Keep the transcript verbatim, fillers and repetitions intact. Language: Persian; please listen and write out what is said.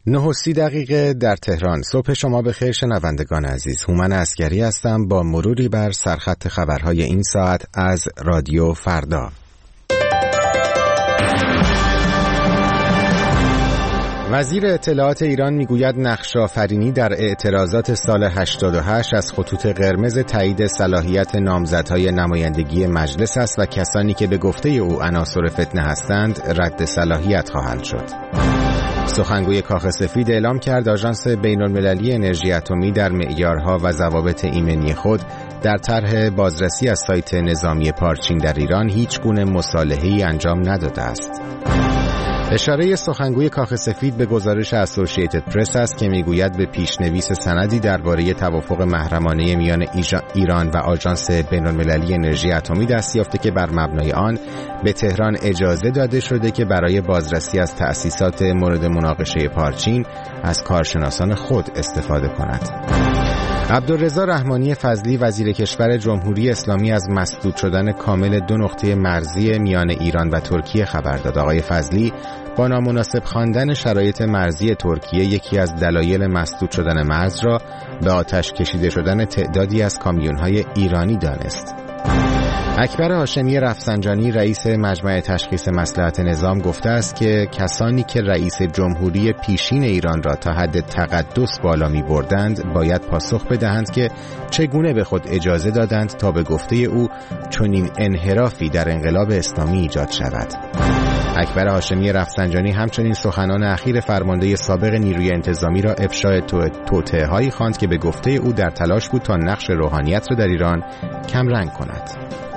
نه و سی دقیقه در تهران. صبح شما بخیر شنوندگان عزیز. هومن عسگری هستم با مروری بر سرخط خبرهای این ساعت از رادیو فردا. وزیر اطلاعات ایران میگوید نقش‌آفرینی در اعتراضات سال هشتاد و هشت از خطوط قرمز تایید صلاحیت نامزدهای نمایندگی مجلس است و کسانی که به گفته او عناصر فتنه هستند رد صلاحیت خواهند شد. سخنگوی کاخ سفید اعلام کرد آژانس بین‌المللی انرژی اتمی در معیارها و ضوابط ایمنی خود در طرح بازرسی از سایت نظامی پارچین در ایران هیچ گونه مصالحه‌ای انجام نداده است. اشاره سخنگوی کاخ سفید به گزارش اسوسییتد پرس است که میگوید به پیشنویس سندی درباره توافق محرمانه میان ایران و آژانس بین‌المللی انرژی اتمی دست یافته که بر مبنای آن به تهران اجازه داده شده که برای بازرسی از تأسیسات مورد مناقشه پارچین از کارشناسان خود استفاده کند. عبدالرضا رحمانی فضلی وزیر کشور جمهوری اسلامی از مسدود شدن کامل دو نقطه مرزی میان ایران و ترکیه خبر داد. آقای فضلی با نامناسب خواندن شرایط مرزی ترکیه یکی از دلایل مسدود شدن مرز را به آتش کشیده شدن تعدادی از کامیون‌های ایرانی دانست. اکبر هاشمی رفسنجانی رئیس مجمع تشخیص مصلحت نظام گفته است که کسانی که رئیس جمهوری پیشین ایران را تا حد تقدس بالا می بردند باید پاسخ بدهند که چگونه به خود اجازه دادند تا به گفته او چنین انحرافی در انقلاب اسلامی ایجاد شود. اکبر هاشمی رفسنجانی همچنین سخنان اخیر فرمانده سابق نیروی انتظامی را افشای توطئه‌هایی خواند که به گفته او در تلاش بود تا نقش روحانیت را در ایران کمرنگ کند.